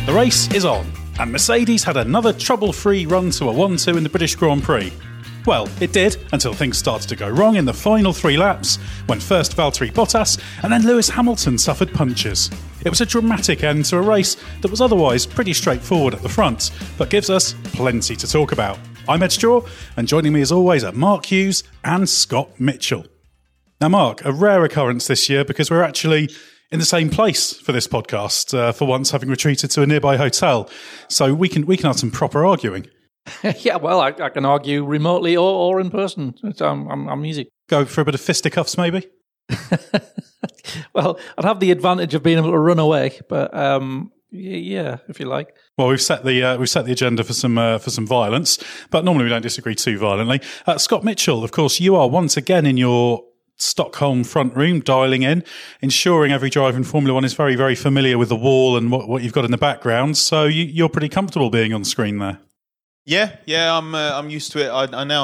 The race is on, and Mercedes had another trouble-free run to a 1-2 in the British Grand Prix. Well, it did, until things started to go wrong in the final 3 laps, when first Valtteri Bottas and then Lewis Hamilton suffered punches. It was a dramatic end to a race that was otherwise pretty straightforward at the front, but gives us plenty to talk about. I'm Ed Straw, and joining me as always are Mark Hughes and Scott Mitchell. Now Mark, a rare occurrence this year because we're actually in the same place for this podcast, for once having retreated to a nearby hotel. So we can have some proper arguing. Yeah, well, I can argue remotely or in person. I'm easy. Go for a bit of fisticuffs, maybe? Well, I'd have the advantage of being able to run away, but yeah, if you like. Well, we've set the agenda for some violence, but normally we don't disagree too violently. Scott Mitchell, of course, you are once again in your Stockholm front room, dialing in, ensuring every driver in Formula One is very, very familiar with the wall and what you've got in the background. So you're pretty comfortable being on screen there. Yeah, I'm used to it. I now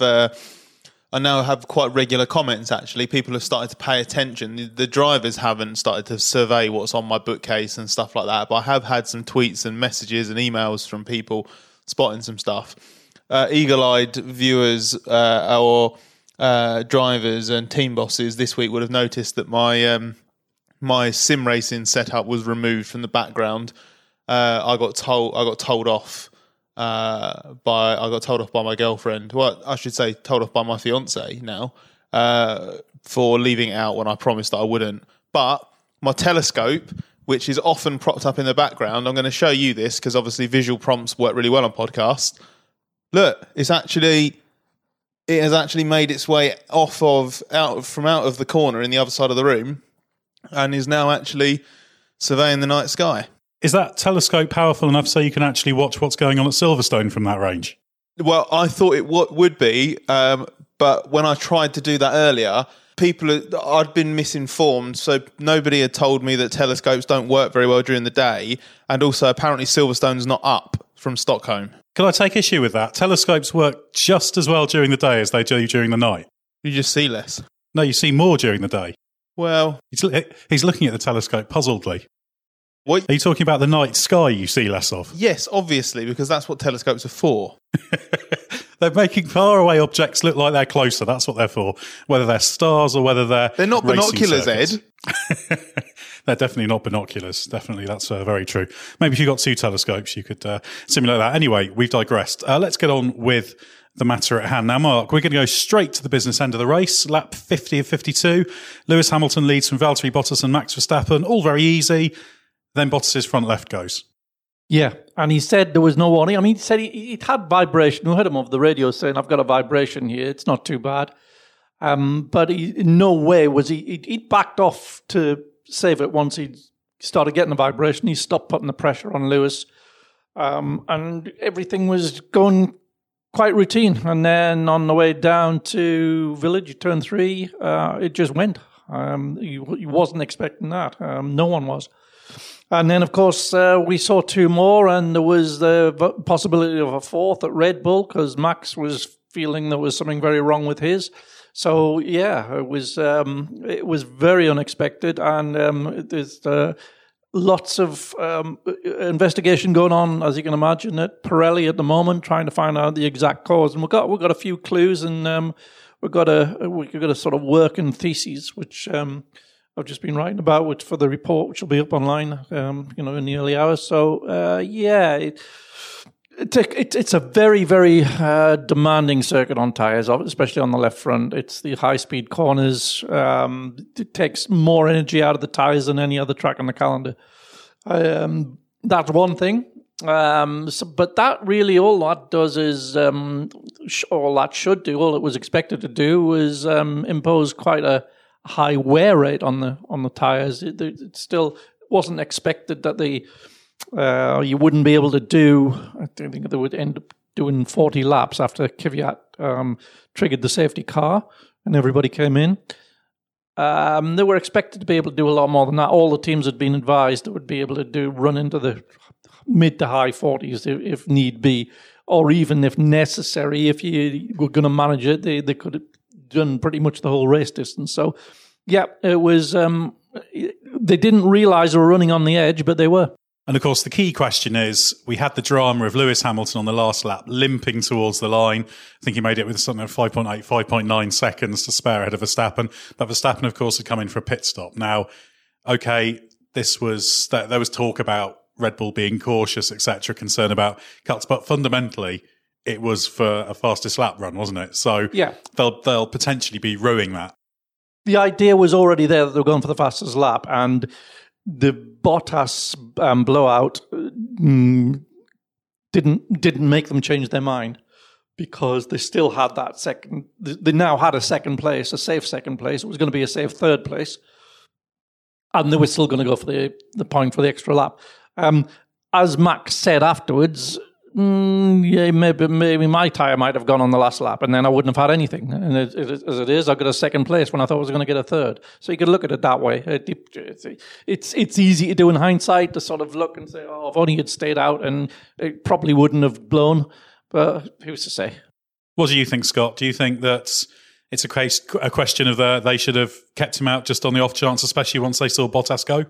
have quite regular comments. Actually, people have started to pay attention. The drivers haven't started to survey what's on my bookcase and stuff like that, but I have had some tweets and messages and emails from people spotting some stuff. Eagle-eyed viewers or drivers and team bosses this week would have noticed that my sim racing setup was removed from the background. I got told off by my girlfriend. Well, I should say told off by my fiance now for leaving it out when I promised that I wouldn't. But my telescope, which is often propped up in the background, I'm going to show you this because obviously visual prompts work really well on podcasts. Look, it has actually made its way out of the corner in the other side of the room and is now actually surveying the night sky. Is that telescope powerful enough so you can actually watch what's going on at Silverstone from that range? Well, I thought it would be, but when I tried to do that earlier, I'd been misinformed, so nobody had told me that telescopes don't work very well during the day, and also apparently Silverstone's not up from Stockholm. Can I take issue with that? Telescopes work just as well during the day as they do during the night. You just see less. No, you see more during the day. Well, he's looking at the telescope puzzledly. What? Are you talking about the night sky you see less of? Yes, obviously, because that's what telescopes are for. They're making faraway objects look like they're closer. That's what they're for. Whether they're stars or whether they're not binoculars, Ed. They're definitely not binoculars. Definitely, that's very true. Maybe if you got 2 telescopes, you could simulate that. Anyway, we've digressed. Let's get on with the matter at hand. Now, Mark, we're going to go straight to the business end of the race. Lap 50 of 52. Lewis Hamilton leads from Valtteri Bottas and Max Verstappen. All very easy. Then Bottas' front left goes. Yeah, and he said there was no warning. I mean, he said it had vibration. We heard him over the radio saying, I've got a vibration here. It's not too bad. But in no way was he backed off to save it once he started getting the vibration. He stopped putting the pressure on Lewis. And everything was going quite routine. And then on the way down to Village, turn 3, it just went. He wasn't expecting that. No one was. And then, of course, we saw 2 more, and there was the possibility of a 4th at Red Bull because Max was feeling there was something very wrong with his. So, yeah, it was very unexpected, and there's lots of investigation going on, as you can imagine, at Pirelli at the moment, trying to find out the exact cause. And we've got a few clues, and we've got a sort of working thesis, which I've just been writing about, which for the report, which will be up online, in the early hours. So, yeah, it's a very, very demanding circuit on tyres, especially on the left front. It's the high-speed corners. It takes more energy out of the tyres than any other track on the calendar. That's one thing. But that really, all that does is, all it was expected to do was impose quite a high wear rate on the tyres. It still wasn't expected that you wouldn't be able to do. I think they would end up doing 40 laps after Kvyat triggered the safety car and everybody came in. They were expected to be able to do a lot more than that. All the teams had been advised they would be able to run into the mid to high 40s if need be, or even if necessary, if you were going to manage it, they could have done pretty much the whole race distance. So, yeah, it was. They didn't realise they were running on the edge, but they were. And of course, the key question is, we had the drama of Lewis Hamilton on the last lap, limping towards the line. I think he made it with something like 5.8, 5.9 seconds to spare ahead of Verstappen. But Verstappen, of course, had come in for a pit stop. Now, okay, there was talk about Red Bull being cautious, etc., concern about cuts, but fundamentally, it was for a fastest lap run, wasn't it? So yeah, they'll potentially be ruining that. The idea was already there that they were going for the fastest lap, and the Bottas blowout didn't make them change their mind, because they still had that second. They now had a second place, a safe second place. It was going to be a safe third place, and they were still going to go for the point for the extra lap. As Max said afterwards, yeah, maybe my tyre might have gone on the last lap, and then I wouldn't have had anything. And as it is, I got a second place when I thought I was going to get a third. So you could look at it that way. It's easy to do in hindsight, to sort of look and say, "Oh, if only it stayed out, and it probably wouldn't have blown." But who's to say? What do you think, Scott? Do you think that it's a question of they should have kept him out just on the off chance, especially once they saw Bottas go?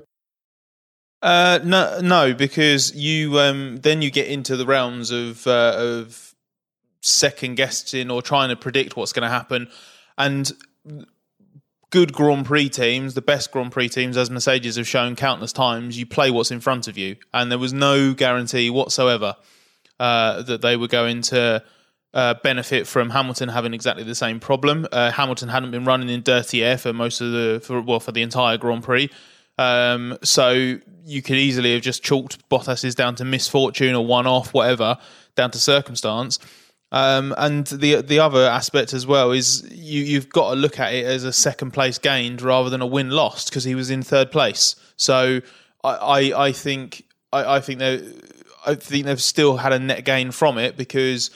No, because you then you get into the realms of second guessing or trying to predict what's going to happen. And good Grand Prix teams, the best Grand Prix teams, as Mercedes have shown countless times, you play what's in front of you, and there was no guarantee whatsoever that they were going to benefit from Hamilton having exactly the same problem. Hamilton hadn't been running in dirty air for for the entire Grand Prix. So you could easily have just chalked Bottas's down to misfortune or one-off, whatever, down to circumstance. And the other aspect as well is you've got to look at it as a second place gained rather than a win lost, because he was in third place. So I think they've still had a net gain from it, because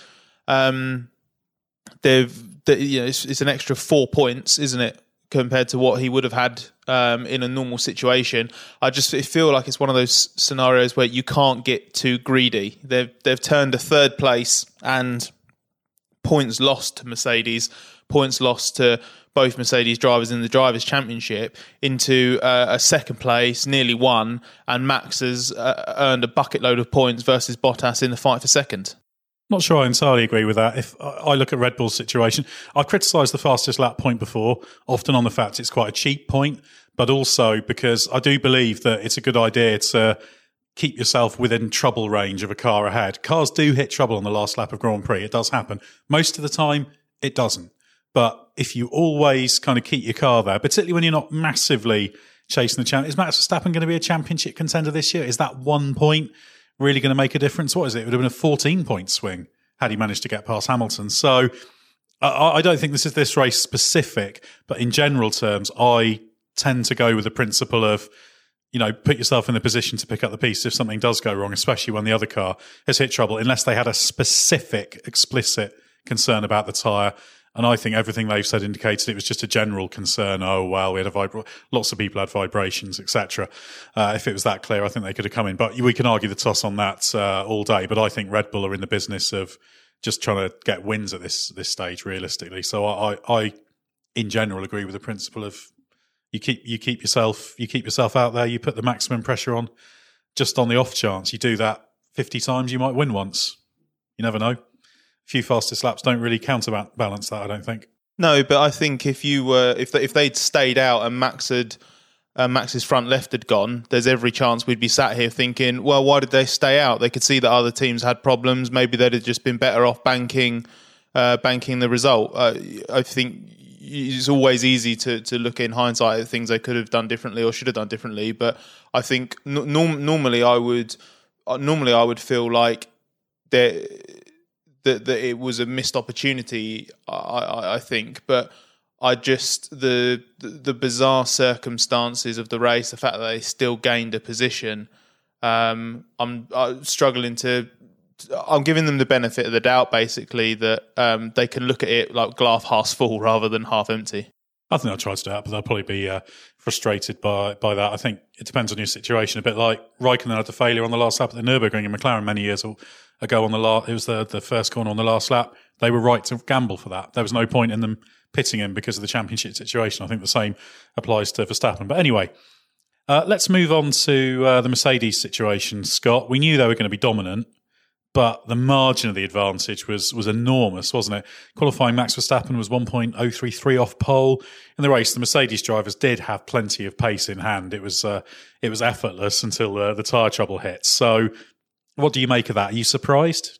it's an extra 4 points, isn't it, compared to what he would have had in a normal situation. I just feel like it's one of those scenarios where you can't get too greedy. They've turned a third place and points lost to Mercedes, points lost to both Mercedes drivers in the Drivers' Championship, into a second place, nearly won, and Max has earned a bucket load of points versus Bottas in the fight for second. Not sure I entirely agree with that. If I look at Red Bull's situation, I criticised the fastest lap point before, often on the fact it's quite a cheap point, but also because I do believe that it's a good idea to keep yourself within trouble range of a car ahead. Cars do hit trouble on the last lap of Grand Prix. It does happen. Most of the time, it doesn't. But if you always kind of keep your car there, particularly when you're not massively chasing the champion, is Max Verstappen going to be a championship contender this year? Is that 1 point really going to make a difference? What is it? It would have been a 14-point swing had he managed to get past Hamilton. So I don't think this is this race specific, but in general terms, I tend to go with the principle of, put yourself in the position to pick up the pieces if something does go wrong, especially when the other car has hit trouble, unless they had a specific, explicit concern about the tyre. And I think everything they've said indicated it was just a general concern. Oh, well, we had lots of people had vibrations, etc. If it was that clear, I think they could have come in. But we can argue the toss on that all day. But I think Red Bull are in the business of just trying to get wins at this stage, realistically. So I in general, agree with the principle of you keep yourself out there. You put the maximum pressure on, just on the off chance. You do that 50 times, you might win once. You never know. Few fastest laps don't really counterbalance that, I don't think. No, but I think if they'd stayed out and Max's front left had gone, there's every chance we'd be sat here thinking, well, why did they stay out? They could see that other teams had problems. Maybe they'd have just been better off banking the result. I think it's always easy to look in hindsight at things they could have done differently or should have done differently. But I think normally I would feel like that it was a missed opportunity, I think, but I just the bizarre circumstances of the race, the fact that they still gained a position, I'm struggling to. I'm giving them the benefit of the doubt, basically, that they can look at it like glass half full rather than half empty. I think they'll try to do that, but they'll probably be frustrated by that. I think it depends on your situation. A bit like Raikkonen had the failure on the last lap at the Nürburgring in McLaren many years ago on it was the first corner on the last lap. They were right to gamble for that. There was no point in them pitting him because of the championship situation. I think the same applies to Verstappen. But anyway, Let's move on to the Mercedes situation, Scott. We knew they were going to be dominant, but the margin of the advantage was enormous, wasn't it? Qualifying Max Verstappen was 1.033 off pole. In the race, the Mercedes drivers did have plenty of pace in hand. It was effortless until the tyre trouble hit. So what do you make of that? Are you surprised?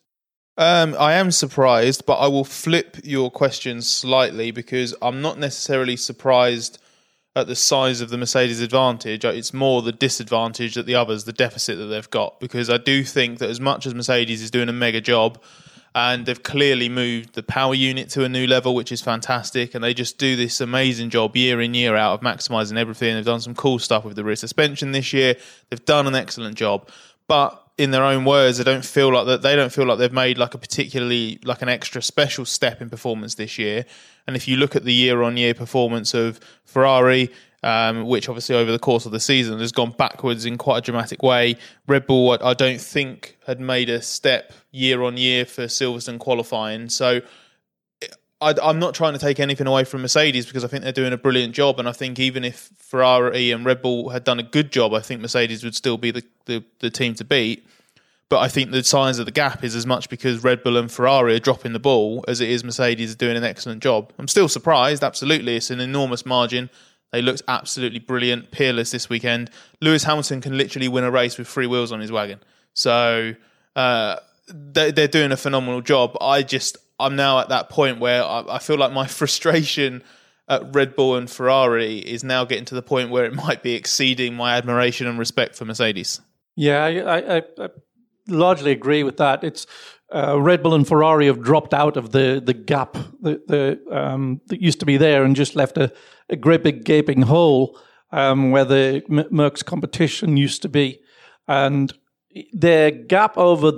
I am surprised, but I will flip your question slightly because I'm not necessarily surprised at the size of the Mercedes advantage. It's more the disadvantage that the others, the deficit that they've got, because I do think that as much as Mercedes is doing a mega job and they've clearly moved the power unit to a new level, which is fantastic, and they just do this amazing job year in, year out of maximising everything. They've done some cool stuff with the rear suspension this year. They've done an excellent job. But in their own words, they don't feel like they've made like a particularly like an extra special step in performance this year. And if you look at the year-on-year performance of Ferrari, which obviously over the course of the season has gone backwards in quite a dramatic way, Red Bull I don't think had made a step year-on-year for Silverstone qualifying. So I'm not trying to take anything away from Mercedes because I think they're doing a brilliant job, and I think even if Ferrari and Red Bull had done a good job, I think Mercedes would still be the team to beat. But I think the size of the gap is as much because Red Bull and Ferrari are dropping the ball as it is Mercedes are doing an excellent job. I'm still surprised, absolutely. It's an enormous margin. They looked absolutely brilliant, peerless this weekend. Lewis Hamilton can literally win a race with 3 wheels on his wagon. So they're doing a phenomenal job. I'm now at that point where I feel like my frustration at Red Bull and Ferrari is now getting to the point where it might be exceeding my admiration and respect for Mercedes. Yeah, I largely agree with that. It's Red Bull and Ferrari have dropped out of the gap that used to be there and just left a great big gaping hole where the Merck's competition used to be. And their gap over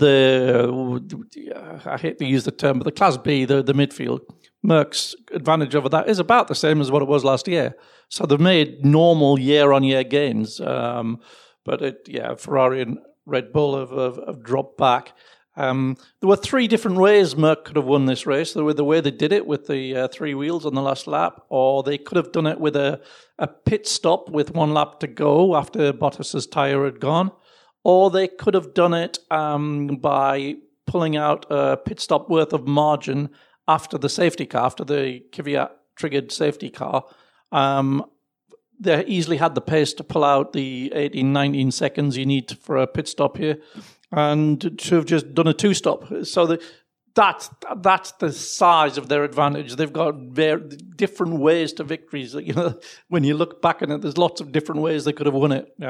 I hate to use the term, but the Class B, the midfield, Merck's advantage over that is about the same as what it was last year. So they've made normal year-on-year gains. But Ferrari and Red Bull have dropped back. There were 3 different ways Merck could have won this race. There were the way they did it with the 3 wheels on the last lap, or they could have done it with a pit stop with 1 lap to go after Bottas's tyre had gone, or they could have done it by pulling out a pit stop worth of margin after the safety car, after the Kvyat-triggered safety car. They easily had the pace to pull out the 18, 19 seconds you need for a pit stop here and to have just done a 2-stop. So that's the size of their advantage. They've got different ways to victories. When you look back on it, there's lots of different ways they could have won it.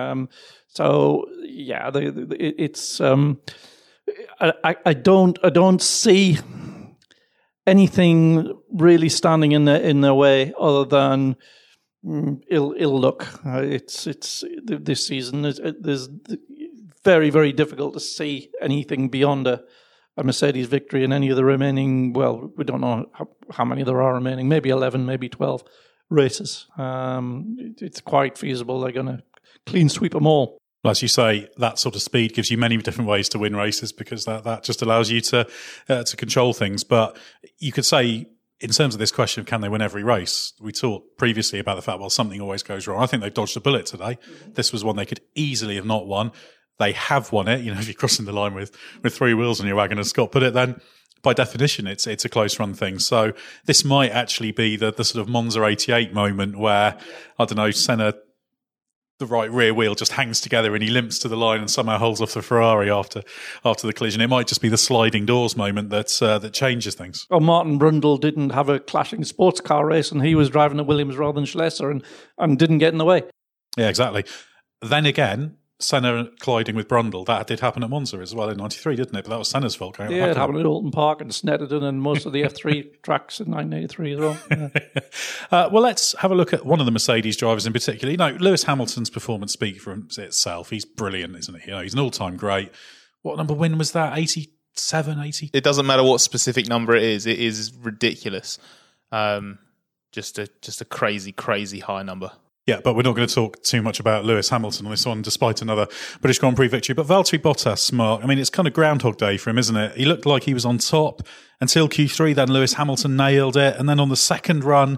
I don't see anything really standing in their way other than ill luck. It's this season. There's very, very difficult to see anything beyond a Mercedes victory in any of the remaining. Well, we don't know how many there are remaining. Maybe 11, maybe 12 races. It's quite feasible they're going to clean sweep them all. Well, as you say, that sort of speed gives you many different ways to win races because that just allows you to control things. But you could say, in terms of this question of can they win every race, we talked previously about the fact, well, something always goes wrong. I think they've dodged a bullet today. Mm-hmm. This was one they could easily have not won. They have won it. If you're crossing the line with 3 wheels on your wagon, as Scott put it, then by definition, it's a close run thing. So this might actually be the sort of Monza 88 moment where, I don't know, Senna, the right rear wheel just hangs together and he limps to the line and somehow holds off the Ferrari after the collision. It might just be the sliding doors moment that changes things. Well, Martin Brundle didn't have a clashing sports car race and he was driving a Williams rather than Schlesser and didn't get in the way. Yeah, exactly. Then again, Senna colliding with Brundle, that did happen at Monza as well in 93, didn't it? But that was Senna's fault. Yeah, it happened at Alton Park and Snetterton and most of the F3 tracks in 1983 as well. Yeah. Well, let's have a look at one of the Mercedes drivers in particular. Lewis Hamilton's performance speaks for itself. He's brilliant, isn't he? He's an all-time great. What number win was that? 87, 80? It doesn't matter what specific number it is ridiculous. Just a crazy, crazy high number. Yeah, but we're not going to talk too much about Lewis Hamilton on this one, despite another British Grand Prix victory. But Valtteri Bottas, Mark, it's kind of Groundhog Day for him, isn't it? He looked like he was on top until Q3, then Lewis Hamilton nailed it. And then on the second run,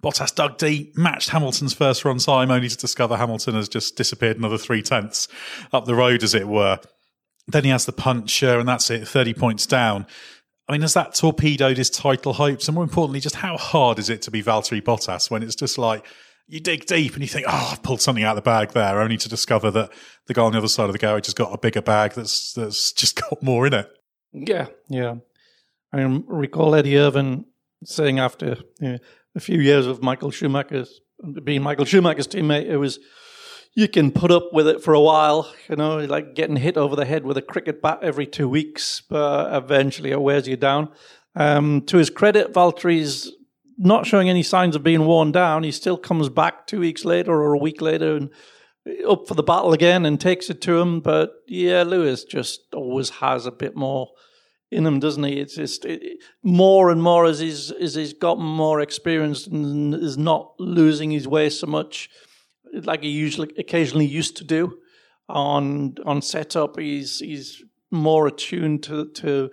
Bottas dug deep, matched Hamilton's first run time, only to discover Hamilton has just disappeared another 0.3 up the road, as it were. Then he has the puncture, and that's it, 30 points down. I mean, has that torpedoed his title hopes? And more importantly, just how hard is it to be Valtteri Bottas when it's just like you dig deep and you think, oh, I've pulled something out of the bag there, only to discover that the guy on the other side of the garage has got a bigger bag that's just got more in it. Yeah. I recall Eddie Irvine saying after a few years of being Michael Schumacher's teammate, it was, you can put up with it for a while, like getting hit over the head with a cricket bat every 2 weeks, but eventually it wears you down. To his credit, Valtteri's not showing any signs of being worn down. He still comes back 2 weeks later or a week later and up for the battle again and takes it to him. But yeah, Lewis just always has a bit more in him, doesn't he? It's just more and more as he's gotten more experienced and is not losing his way so much like he occasionally used to do on setup. He's more attuned to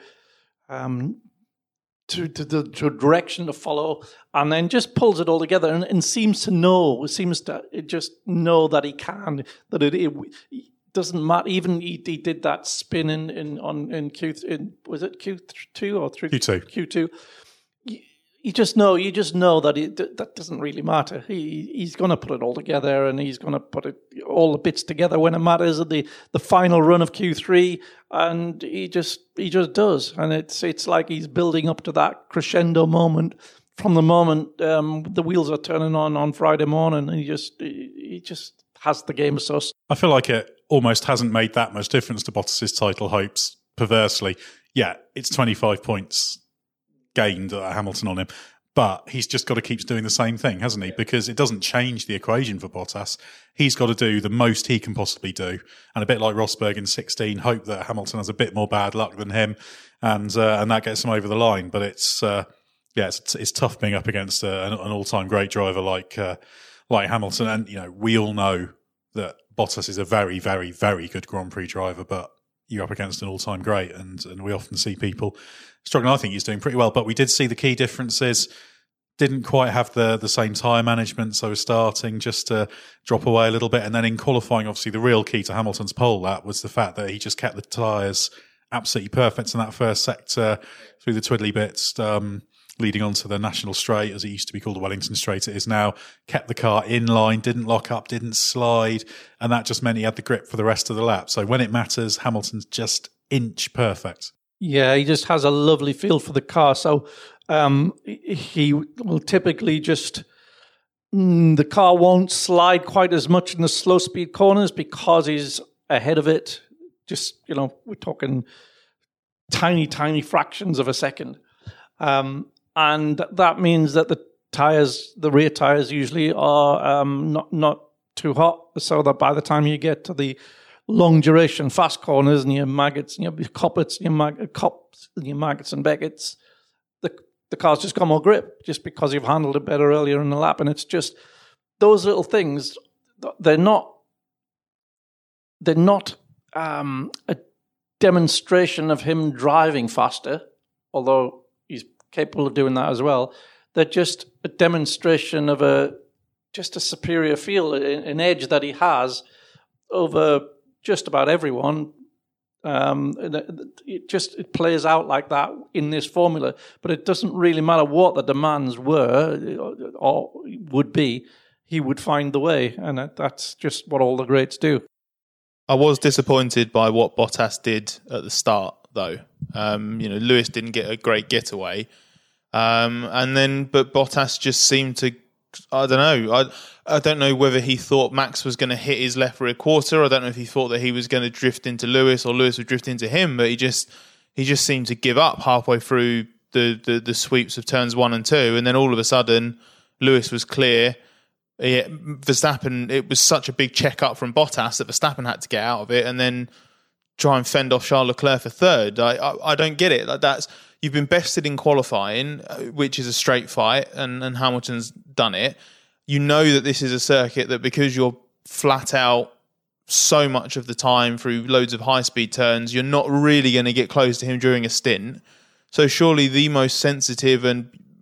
the direction to follow, and then just pulls it all together and seems to just know that he can, that it doesn't matter. Even he did that spin in was it Q2 or Q2? You just know that that doesn't really matter. He's going to put it all together, and he's going to put all the bits together when it matters at the final run of Q3, and he just does. And it's like he's building up to that crescendo moment from the moment the wheels are turning on Friday morning, and he just has the game sussed. I feel like it almost hasn't made that much difference to Bottas's title hopes, perversely. Yeah, it's 25 points gained Hamilton on him, but he's just got to keep doing the same thing, hasn't he? Because it doesn't change the equation for Bottas. He's got to do the most he can possibly do, and a bit like Rosberg in 16, hope that Hamilton has a bit more bad luck than him, and that gets him over the line. But it's tough being up against an all-time great driver like Hamilton, and we all know that Bottas is a very, very, very good Grand Prix driver, but you're up against an all-time great, and we often see people struggling. I think he's doing pretty well, but we did see the key differences. Didn't quite have the same tyre management, so starting just to drop away a little bit. And then in qualifying, obviously the real key to Hamilton's pole lap was the fact that he just kept the tyres absolutely perfect in that first sector through the twiddly bits, leading on to the National Straight, as it used to be called, the Wellington Straight it is now, kept the car in line, didn't lock up, didn't slide, and that just meant he had the grip for the rest of the lap. So when it matters, Hamilton's just inch perfect. Yeah, he just has a lovely feel for the car. So he will typically just... the car won't slide quite as much in the slow speed corners because he's ahead of it. Just, we're talking tiny, tiny fractions of a second. And that means that the rear tires usually are not too hot, so that by the time you get to the long duration fast corners and your maggots and your coppets and your maggots and Beckett's, the car's just got more grip just because you've handled it better earlier in the lap. And it's just those little things. They're not a demonstration of him driving faster, although he's capable of doing that as well. They're just a demonstration of a superior feel, an edge that he has over just about everyone. It plays out like that in this formula, but it doesn't really matter what the demands were or would be. He would find the way, and that's just what all the greats do. I was disappointed by what Bottas did at the start, though. Lewis didn't get a great getaway, but Bottas just seemed to. I don't know. I don't know whether he thought Max was going to hit his left rear quarter. I don't know if he thought that he was going to drift into Lewis or Lewis would drift into him. But he just seemed to give up halfway through the sweeps of turns 1 and 2, and then all of a sudden Lewis was clear. Verstappen. It was such a big check up from Bottas that Verstappen had to get out of it and then try and fend off Charles Leclerc for third. I don't get it. You've been bested in qualifying, which is a straight fight, and Hamilton's done it. You know that this is a circuit that because you're flat out so much of the time through loads of high-speed turns, you're not really going to get close to him during a stint. So surely the most sensitive and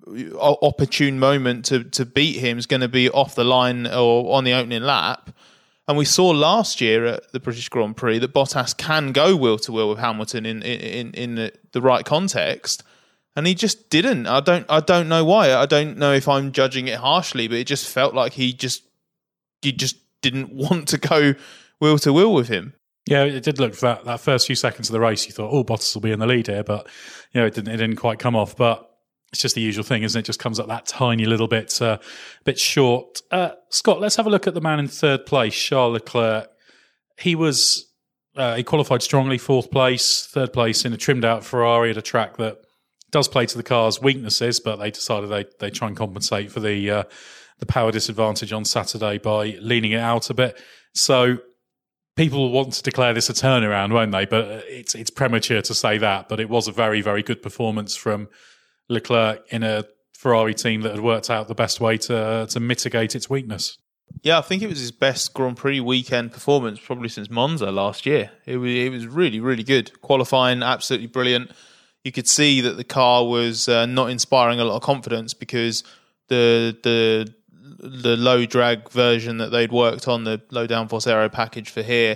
opportune moment to beat him is going to be off the line or on the opening lap. And we saw last year at the British Grand Prix that Bottas can go wheel to wheel with Hamilton in the right context, and he just didn't. I don't know why. I don't know if I'm judging it harshly, but it just felt like he just didn't want to go wheel to wheel with him. Yeah, it did look for that first few seconds of the race. You thought, oh, Bottas will be in the lead here, but it didn't quite come off. But it's just the usual thing, isn't it? Just comes up that tiny little bit short. Scott, let's have a look at the man in third place, Charles Leclerc. He qualified strongly, fourth place, third place in a trimmed out Ferrari at a track that does play to the car's weaknesses, but they decided they try and compensate for the power disadvantage on Saturday by leaning it out a bit. So people will want to declare this a turnaround, won't they? But it's premature to say that. But it was a very, very good performance from Leclerc in a Ferrari team that had worked out the best way to mitigate its weakness. Yeah, I think it was his best Grand Prix weekend performance probably since Monza last year. It was really, really good. Qualifying, absolutely brilliant. You could see that the car was not inspiring a lot of confidence because the low drag version that they'd worked on, the low downforce aero package for here,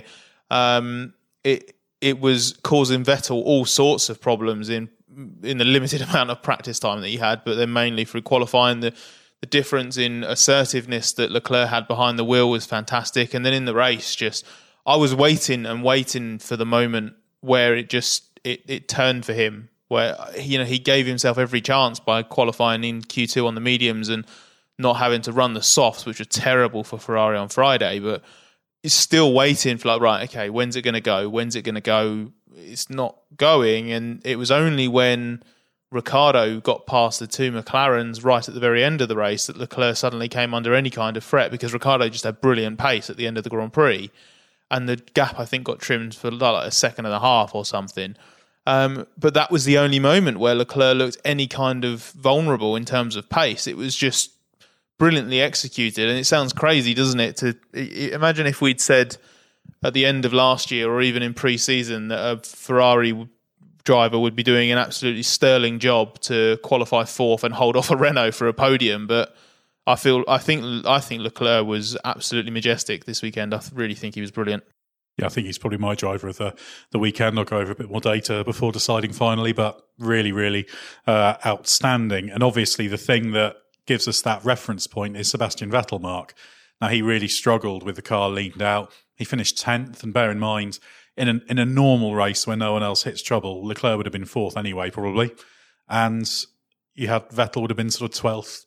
it was causing Vettel all sorts of problems in the limited amount of practice time that he had, but then mainly through qualifying. The difference in assertiveness that Leclerc had behind the wheel was fantastic. And then in the race, I was waiting for the moment where it turned for him, where he gave himself every chance by qualifying in Q2 on the mediums and not having to run the softs, which were terrible for Ferrari on Friday. But he's still waiting for right, okay, when's it going to go? When's it going to go? It's not going, and it was only when Ricciardo got past the two McLarens right at the very end of the race that Leclerc suddenly came under any kind of threat, because Ricciardo just had brilliant pace at the end of the Grand Prix, and the gap I think got trimmed for like a second and a half or something. But that was the only moment where Leclerc looked any kind of vulnerable in terms of pace. It was just brilliantly executed, and it sounds crazy, doesn't it? To imagine if we'd said at the end of last year or even in pre-season that a Ferrari driver would be doing an absolutely sterling job to qualify fourth and hold off a Renault for a podium. But I think Leclerc was absolutely majestic this weekend. I really think he was brilliant. Yeah, I think he's probably my driver of the weekend. I'll go over a bit more data before deciding finally, but really, really outstanding. And obviously the thing that gives us that reference point is Sebastian Vettel, Mark. Now, he really struggled with the car leaned out. He finished 10th, and bear in mind, in a normal race where no one else hits trouble, Leclerc would have been 4th anyway, probably. And you had Vettel would have been sort of 12th,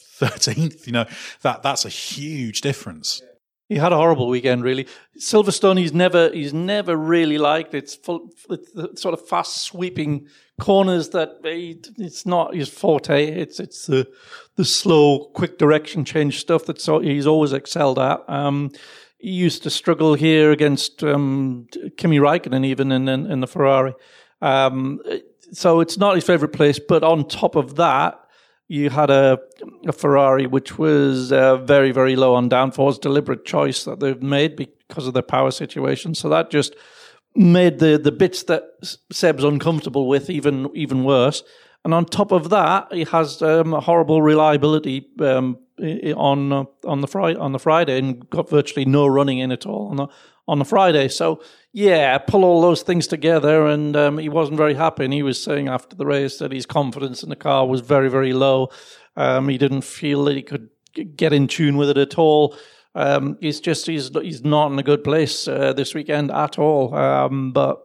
13th. That's a huge difference. He had a horrible weekend, really. Silverstone, he's never really liked. It's the sort of fast sweeping corners that it's not his forte. It's the slow, quick direction change stuff that he's always excelled at. He used to struggle here against Kimi Räikkönen, even in the Ferrari. So it's not his favourite place. But on top of that, you had a Ferrari which was very, very low on downforce, deliberate choice that they've made because of their power situation. So that just made the bits that Seb's uncomfortable with even worse. And on top of that, he has horrible reliability on the Friday, and got virtually no running in at all on the Friday. So yeah, pull all those things together, and he wasn't very happy. And he was saying after the race that his confidence in the car was very, very low. He didn't feel that he could get in tune with it at all. He's not in a good place this weekend at all. But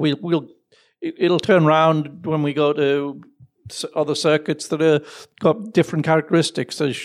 it'll turn around when we go to other circuits that are got different characteristics. There's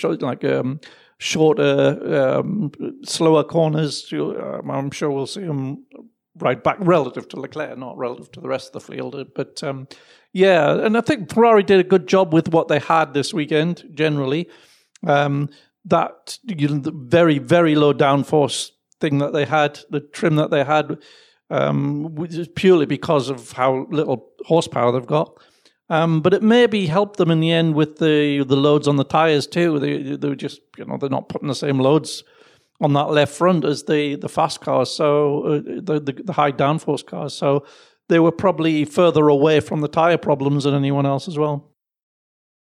shorter, slower corners. I'm sure we'll see him right back relative to Leclerc, not relative to the rest of the field. But yeah, and I think Ferrari did a good job with what they had this weekend. Generally, that the very, very low downforce thing that they had, the trim that they had, was purely because of how little horsepower they've got. But it maybe helped them in the end with the loads on the tyres too. They were just, they're not putting the same loads on that left front as the fast cars, so the high downforce cars. So they were probably further away from the tyre problems than anyone else as well.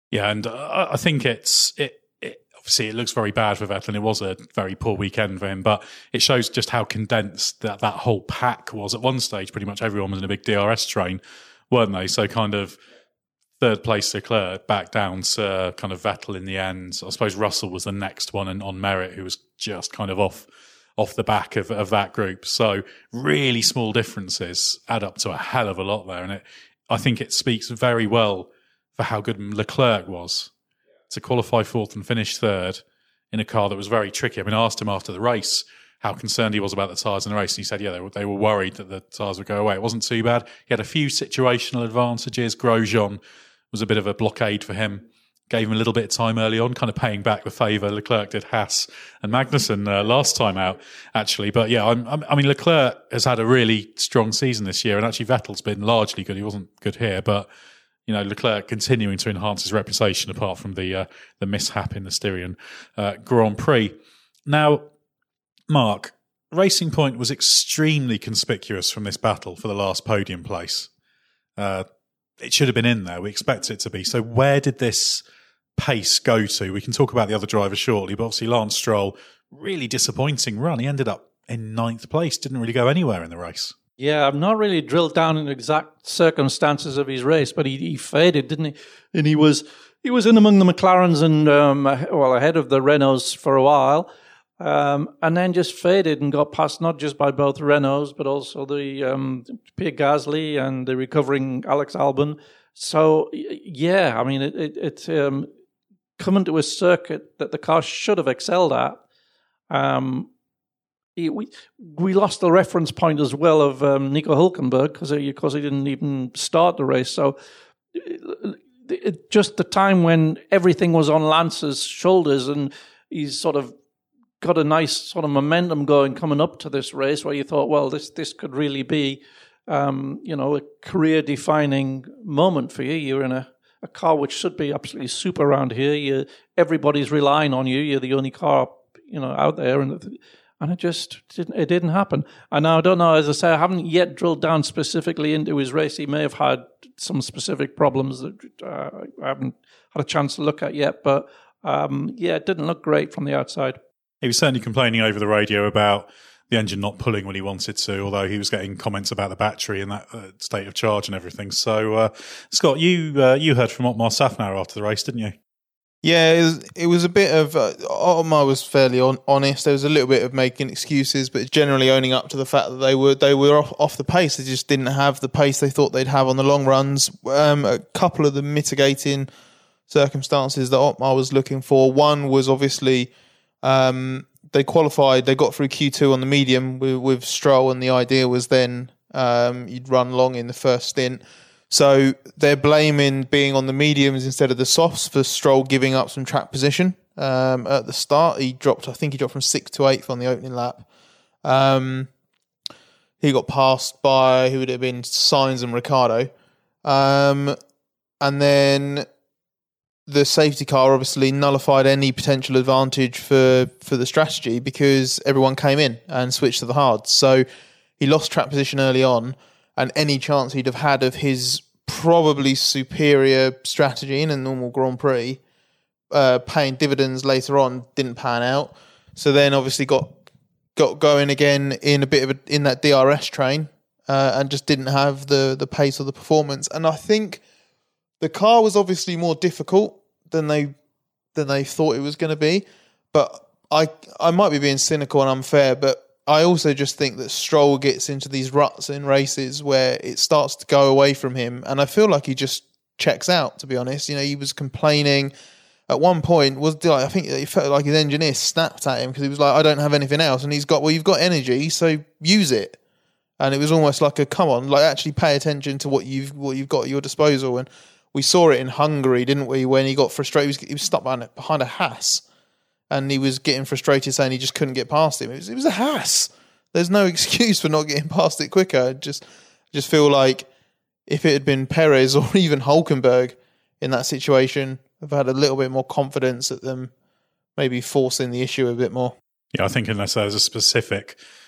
Yeah, and I think obviously it looks very bad for Vettel, and it was a very poor weekend for him, but it shows just how condensed that whole pack was. At one stage, pretty much everyone was in a big DRS train, weren't they? So kind of third place Leclerc back down to kind of Vettel in the end. I suppose Russell was the next one and on merit, who was just kind of off the back of that group. So really small differences add up to a hell of a lot there. And I think it speaks very well for how good Leclerc was to qualify fourth and finish third in a car that was very tricky. I mean, I asked him after the race how concerned he was about the tyres in the race, and he said, yeah, they were worried that the tyres would go away. It wasn't too bad. He had a few situational advantages. Grosjean was a bit of a blockade for him. Gave him a little bit of time early on, kind of paying back the favour Leclerc did Haas and Magnussen last time out, actually. But yeah, I mean, Leclerc has had a really strong season this year, and actually Vettel's been largely good. He wasn't good here, but Leclerc continuing to enhance his reputation apart from the mishap in the Styrian Grand Prix. Now, Mark, Racing Point was extremely conspicuous from this battle for the last podium place. It should have been in there. We expect it to be. So where did this pace go to? We can talk about the other drivers shortly, but obviously Lance Stroll, really disappointing run. He ended up in 9th place, didn't really go anywhere in the race. Yeah, I've not really drilled down in exact circumstances of his race, but he faded, didn't he? And he was in among the McLarens and ahead of the Renaults for a while, and then just faded and got passed not just by both Renaults but also the Pierre Gasly and the recovering Alex Albon. So yeah, I mean it's coming to a circuit that the car should have excelled at. We lost the reference point as well of Nico Hülkenberg because he didn't even start the race. So just the time when everything was on Lance's shoulders, and he's sort of got a nice sort of momentum going coming up to this race, where you thought, well, this could really be a career-defining moment for you. You're in a car which should be absolutely super around here. Everybody's relying on you. You're the only car out there, and it didn't happen. And now I don't know, as I say, I haven't yet drilled down specifically into his race. He may have had some specific problems that I haven't had a chance to look at yet. But it didn't look great from the outside. He was certainly complaining over the radio about the engine not pulling when he wanted to, although he was getting comments about the battery and that state of charge and everything. So, Scott, you heard from Otmar Safnauer after the race, didn't you? Yeah, it was a bit of Otmar was fairly honest. There was a little bit of making excuses, but generally owning up to the fact that they were off the pace. They just didn't have the pace they thought they'd have on the long runs. A couple of the mitigating circumstances that Otmar was looking for. One was obviously they qualified. They got through Q2 on the medium with Stroll, and the idea was then you'd run long in the first stint. So they're blaming being on the mediums instead of the softs for Stroll giving up some track position at the start. I think he dropped from 6th to 8th on the opening lap. He got passed by, who would it have been, Sainz and Ricciardo. And then the safety car obviously nullified any potential advantage for the strategy because everyone came in and switched to the hards. So he lost track position early on, and any chance he'd have had of his probably superior strategy in a normal Grand Prix paying dividends later on didn't pan out. So then obviously got going again in a bit of in that DRS train and just didn't have the pace or the performance. And I think the car was obviously more difficult than they thought it was going to be. But I might be being cynical and unfair, but I also just think that Stroll gets into these ruts in races where it starts to go away from him, and I feel like he just checks out, to be honest. He was complaining at one point. I think he felt like his engineer snapped at him because he was like, I don't have anything else. And he's got, well, you've got energy, so use it. And it was almost like come on, like actually pay attention to what you've got at your disposal. And we saw it in Hungary, didn't we, when he got frustrated. He was stuck behind a Haas. And he was getting frustrated, saying he just couldn't get past him. It was a Haas. There's no excuse for not getting past it quicker. I just feel like if it had been Perez or even Hülkenberg in that situation, I've had a little bit more confidence at them maybe forcing the issue a bit more. Yeah, I think unless there's a specific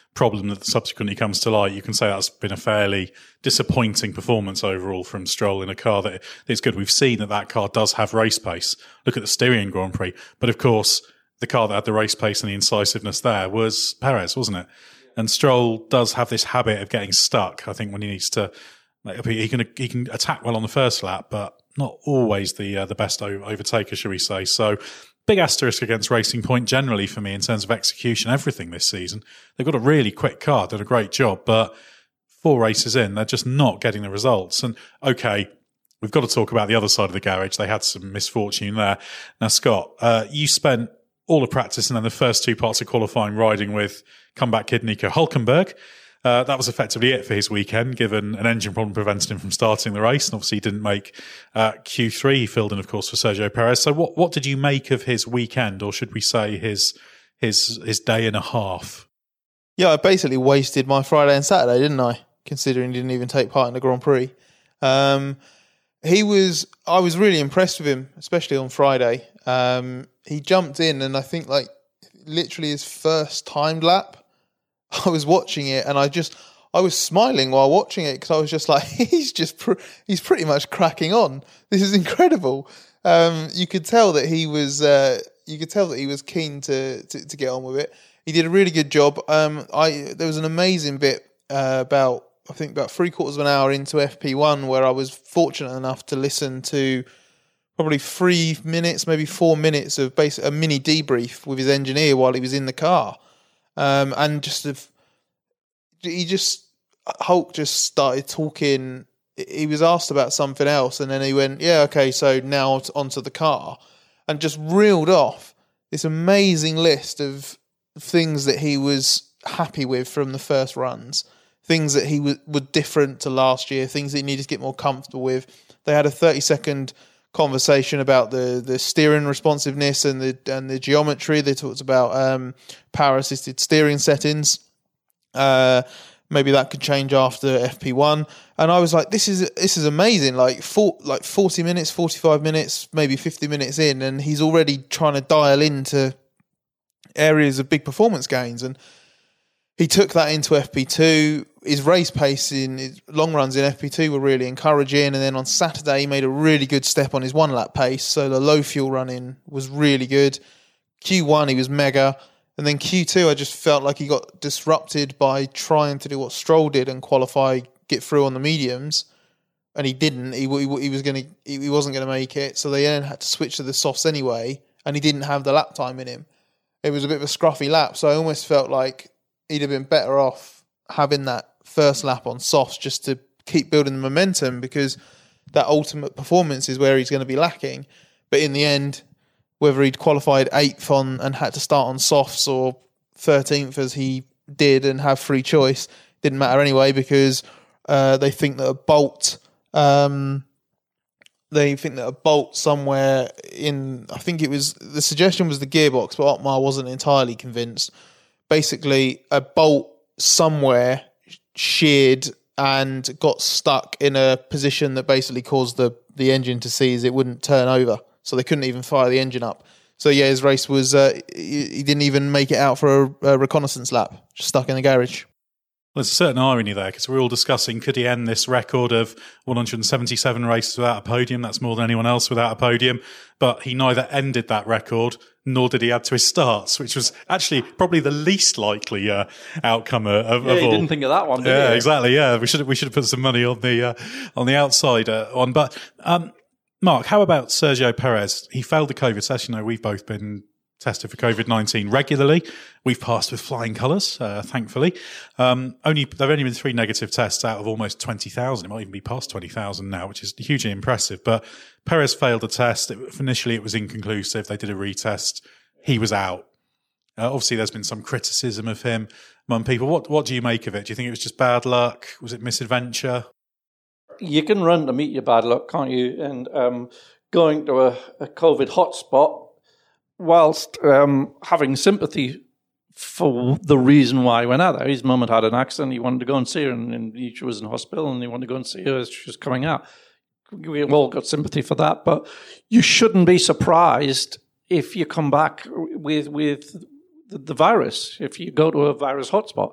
problem that subsequently comes to light, you can say that's been a fairly disappointing performance overall from Stroll in a car that is good. We've seen that car does have race pace. Look at the Styrian Grand Prix. But of course, the car that had the race pace and the incisiveness there was Perez, wasn't it? And Stroll does have this habit of getting stuck. I think when he needs to, he can attack well on the first lap, but not always the best overtaker, shall we say. So big asterisk against Racing Point generally for me in terms of execution, everything this season. They've got a really quick car, done a great job, but 4 races in, they're just not getting the results. And okay, we've got to talk about the other side of the garage. They had some misfortune there. Now, Scott, you spent all the practice and then the first 2 parts of qualifying riding with comeback kid Nico Hülkenberg. That was effectively it for his weekend, given an engine problem prevented him from starting the race. And obviously he didn't make Q3. He filled in, of course, for Sergio Perez. So what did you make of his weekend, or should we say his day and a half? Yeah, I basically wasted my Friday and Saturday, didn't I? Considering he didn't even take part in the Grand Prix. I was really impressed with him, especially on Friday. He jumped in, and I think literally his first timed lap, I was watching it, and I was smiling while watching it because I was just like, he's pretty much cracking on. This is incredible. You could tell that he was keen to get on with it. He did a really good job. There was an amazing bit about 3/4 of an hour into FP1 where I was fortunate enough to listen to probably 3 minutes, maybe 4 minutes of a mini debrief with his engineer while he was in the car. And Hulk just started talking. He was asked about something else, and then he went, yeah, okay, so now onto the car, and just reeled off this amazing list of things that he was happy with from the first runs, things that he were different to last year, things that he needed to get more comfortable with. They had a 30-second conversation about the steering responsiveness and the geometry. They talked about power assisted steering settings. Maybe that could change after FP1. And I was like, this is amazing. 40 minutes, 45 minutes, maybe 50 minutes in, and he's already trying to dial into areas of big performance gains. And he took that into FP2. His race pace in his long runs in FP2 were really encouraging. And then on Saturday, he made a really good step on his 1-lap pace. So the low fuel running was really good. Q1, he was mega. And then Q2, I just felt like he got disrupted by trying to do what Stroll did and qualify, get through on the mediums. And he didn't. He wasn't going to make it. So they then had to switch to the softs anyway. And he didn't have the lap time in him. It was a bit of a scruffy lap. So I almost felt like he'd have been better off having that first lap on softs just to keep building the momentum, because that ultimate performance is where he's going to be lacking. But in the end, whether he'd qualified 8th on and had to start on softs or 13th as he did and have free choice, didn't matter anyway, because they think that a bolt somewhere in, I think it was, the suggestion was the gearbox, but Otmar wasn't entirely convinced. Basically, a bolt somewhere sheared and got stuck in a position that basically caused the engine to seize. It wouldn't turn over, so they couldn't even fire the engine up. So yeah, his race was, he didn't even make it out for a reconnaissance lap, just stuck in the garage. Well, there's a certain irony there, because we're all discussing, could he end this record of 177 races without a podium? That's more than anyone else without a podium. But he neither ended that record, nor did he add to his starts, which was actually probably the least likely outcome of all. You didn't think of that one, did you? Yeah, exactly. Yeah, we should have put some money on the outside one. But Mark, how about Sergio Perez? He failed the COVID test. We've both been tested for COVID-19 regularly. We've passed with flying colours, thankfully. There have only been 3 negative tests out of almost 20,000. It might even be past 20,000 now, which is hugely impressive. But Perez failed the test. Initially, it was inconclusive. They did a retest. He was out. Obviously, there's been some criticism of him among people. What do you make of it? Do you think it was just bad luck? Was it misadventure? You can run to meet your bad luck, can't you? And going to a COVID hotspot, whilst having sympathy for the reason why he went out there. His mum had an accident. He wanted to go and see her, and she was in hospital, and he wanted to go and see her as she was coming out. We all got sympathy for that, but you shouldn't be surprised if you come back with the virus, if you go to a virus hotspot.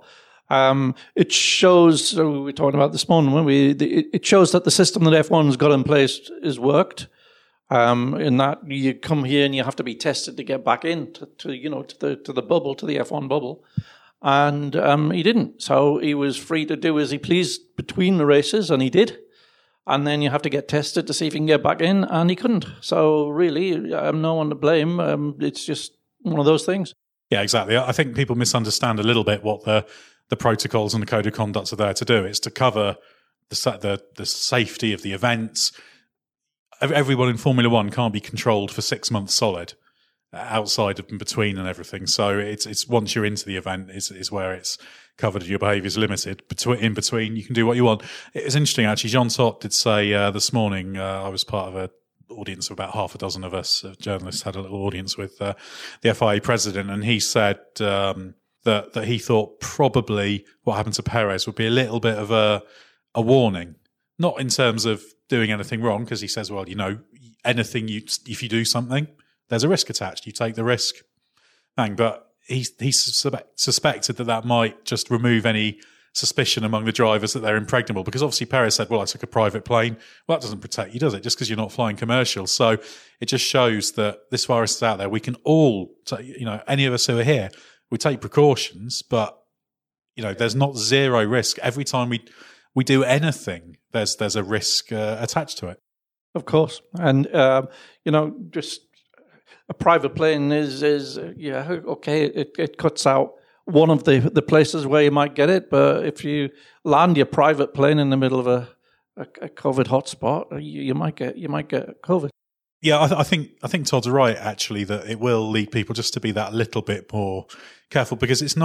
It shows, so we were talking about this morning, weren't we? It shows that the system that F1's got in place is worked. In that you come here and you have to be tested to get back in to the bubble, to the F1 bubble. And he didn't. So he was free to do as he pleased between the races, and he did. And then you have to get tested to see if you can get back in, and he couldn't. So really, I'm no one to blame. It's just one of those things. Yeah, exactly. I think people misunderstand a little bit what the protocols and the code of conduct are there to do. It's to cover the safety of the events. Everyone in Formula One can't be controlled for 6 months solid, outside of and between and everything. So it's once you're into the event is where it's covered. Your behaviour is limited. In between, you can do what you want. It was interesting actually. Jean Todt did say this morning. I was part of a audience of about half a dozen of us journalists had a little audience with the FIA president, and he said that he thought probably what happened to Perez would be a little bit of a warning, not in terms of doing anything wrong, because he says, well, anything if you do something, there's a risk attached. You take the risk, but he suspected that might just remove any suspicion among the drivers that they're impregnable, because obviously Perez said, well, I took a private plane. Well, that doesn't protect you, does it? Just because you're not flying commercial. So it just shows that this virus is out there. We can all, any of us who are here, we take precautions, but, there's not zero risk. Every time we do anything, there's a risk attached to it. Of course. And, just a private plane is okay, it cuts out one of the places where you might get it, but if you land your private plane in the middle of a COVID hotspot, you might get COVID. Yeah, I think Todd's right actually, that it will lead people just to be that little bit more careful, because it's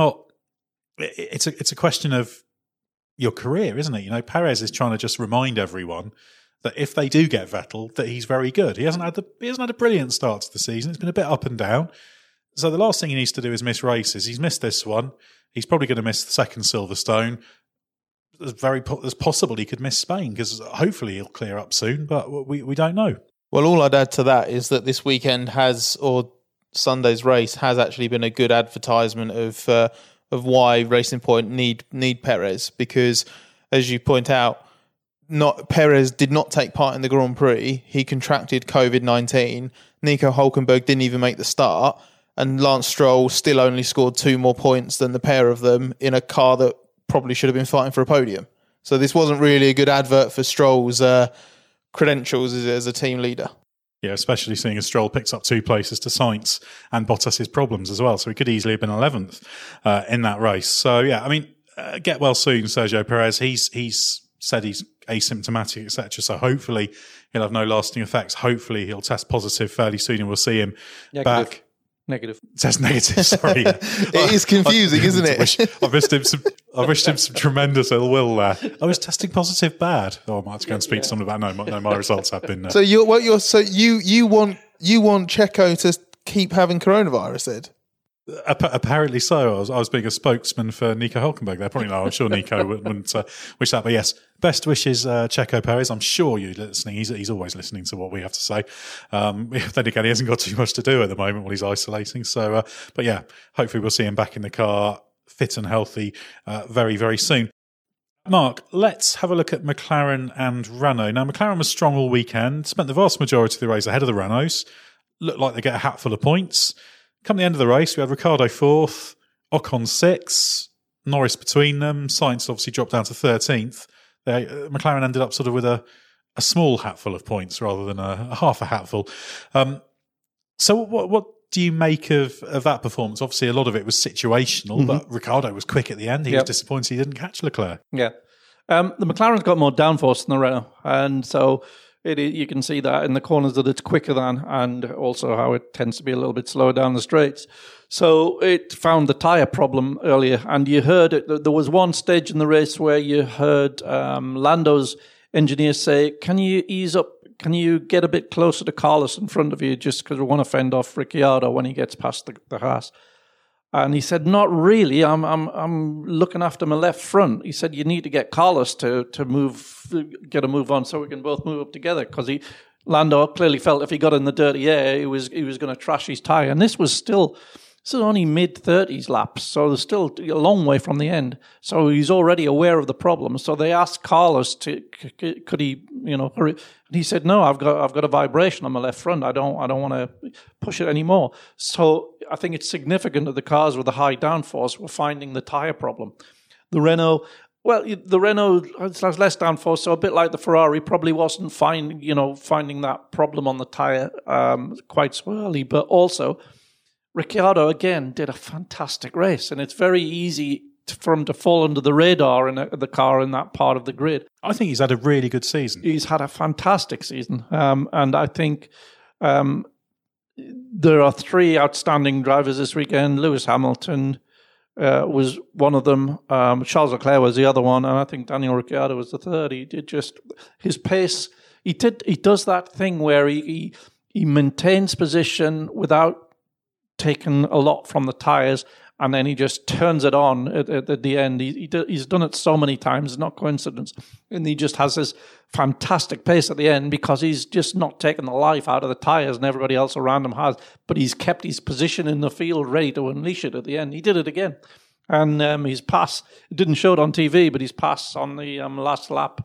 a question of your career, isn't it? Perez is trying to just remind everyone that if they do get Vettel, that he's very good. He hasn't had a brilliant start to the season. It's been a bit up and down. So the last thing he needs to do is miss races. He's missed this one. He's probably going to miss the second Silverstone. There's possible he could miss Spain, because hopefully he'll clear up soon, but we don't know. Well, all I'd add to that is that this weekend Sunday's race has actually been a good advertisement of why Racing Point need Perez, because as you point out, Perez did not take part in the Grand Prix. He contracted COVID-19. Nico Hülkenberg didn't even make the start, and Lance Stroll still only scored 2 more points than the pair of them in a car that probably should have been fighting for a podium. So this wasn't really a good advert for Stroll's credentials as a team leader. Yeah, especially seeing as Stroll picks up 2 places to Sainz and Bottas's problems as well. So he could easily have been 11th in that race. So yeah, get well soon, Sergio Perez. He's said he's asymptomatic, etc. So hopefully he'll have no lasting effects. Hopefully he'll test positive fairly soon, and we'll see him back. Negative. Test negative. Sorry, it is confusing, isn't it? I wished him some tremendous ill will there. I was testing positive bad. Oh, I might have to go and speak to someone about. No, my results have been. So you want Checo to keep having coronavirus, then? Apparently so. I was being a spokesman for Nico Hülkenberg there. Probably no. I'm sure Nico wouldn't wish that. But yes, best wishes, Checo Perez. I'm sure you're listening. He's always listening to what we have to say. Then again, he hasn't got too much to do at the moment while he's isolating. So, but yeah, hopefully we'll see him back in the car, fit and healthy, very, very soon. Mark, let's have a look at McLaren and Renault. Now, McLaren was strong all weekend, spent the vast majority of the race ahead of the Renaults. Looked like they get a hatful of points. Come the end of the race, we had Ricciardo 4th, Ocon 6th, Norris between them. Sainz obviously dropped down to 13th. McLaren ended up sort of with a small hatful of points rather than a half a hatful. So what do you make of that performance? Obviously, a lot of it was situational, but Ricciardo was quick at the end. He was disappointed he didn't catch Leclerc. Yeah. The McLaren's got more downforce than the Renault, and so you can see that in the corners that it's quicker than, and also how it tends to be a little bit slower down the straights. So it found the tyre problem earlier, and you heard it. There was one stage in the race where you heard Lando's engineer say, "Can you ease up? Can you get a bit closer to Carlos in front of you, just because we want to fend off Ricciardo when he gets past the Haas?" And he said, "Not really. I'm looking after my left front." He said, "You need to get Carlos to get a move on, so we can both move up together." Because Lando clearly felt if he got in the dirty air, he was going to trash his tyre. And this was still This is only mid-30s laps, so they're still a long way from the end. So he's already aware of the problem. So they asked Carlos could he, hurry? And he said, no, I've got a vibration on my left front. I don't want to push it anymore. So I think it's significant that the cars with the high downforce were finding the tyre problem. The Renault has less downforce, so a bit like the Ferrari, probably wasn't finding that problem on the tyre quite so early. But also, Ricciardo again did a fantastic race, and it's very easy for him to fall under the radar in the car in that part of the grid. I think he's had a really good season. He's had a fantastic season, and I think there are three outstanding drivers this weekend. Lewis Hamilton was one of them. Charles Leclerc was the other one, and I think Daniel Ricciardo was the third. He did just his pace. He does that thing where he maintains position without taking a lot from the tires, and then he just turns it on at the end. He's done it so many times, it's not coincidence. And he just has this fantastic pace at the end because he's just not taken the life out of the tires and everybody else around him has, but he's kept his position in the field ready to unleash it at the end. He did it again. And his pass, it didn't show it on TV, but his pass on the last lap